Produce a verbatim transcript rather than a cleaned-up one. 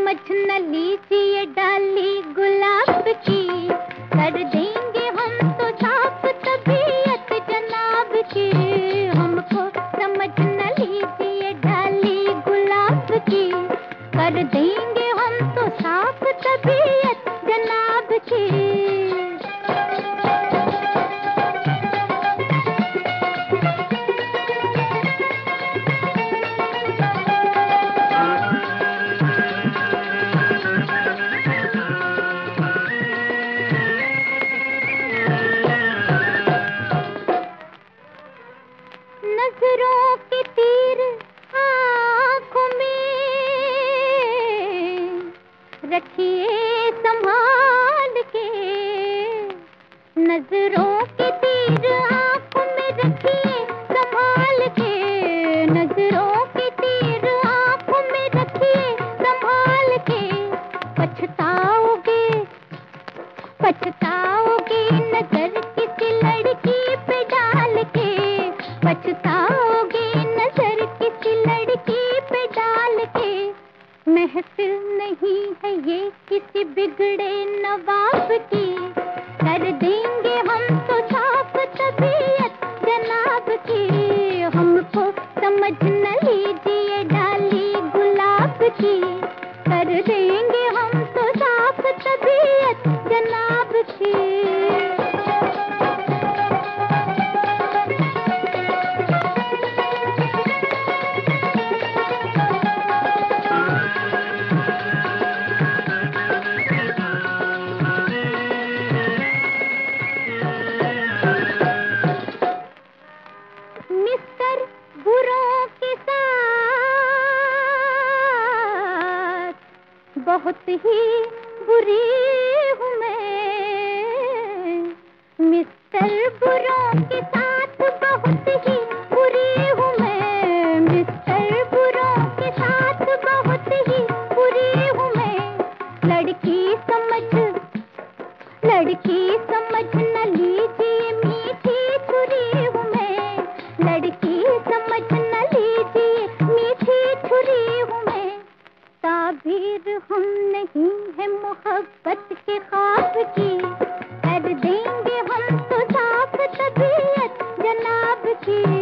समझ न लीजिए डाली गुलाब की, कर देंगे हम तो साफ तबीयत जनाब की। हमको समझ न लीजिए डाली गुलाब की, कर देंगे हम तो साफ तबीयत जनाब की। नजरों के तीर आँखों में रखिए संभाल के, नजरों के तीर आँखों में रखिए संभाल के, नजरों के तीर आँखों में रखिए संभाल के। पछताओगे पछताओगे नजर किसी लड़की पे डाल के, पछताओगे नजर किसी लड़की पे डाल के। महफिल नहीं है ये किसी बिगड़े नवाब की, कर देंगे हम तो साफ तबीयत जनाब की। हमको समझ न लीजिए डाली गुलाब की, कर देंगे हम तो साफ तबीयत जनाब की। मिस्टर बुरों के साथ बहुत ही बुरी हूँ मैं, मिस्टर बुरों के साथ बहुत ही बुरी हूँ मैं, मिस्टर बुरों के साथ बहुत ही बुरी हूँ मैं। लड़की समझ लड़की समझ न लीजिए मीठी छुरी हूँ मैं, लड़की समझ न लीजिए मीठी छुरी हूँ मैं। ताबीर हम नहीं है मोहब्बत के ख्वाब की, कर देंगे हम तो साफ तबीयत जनाब की।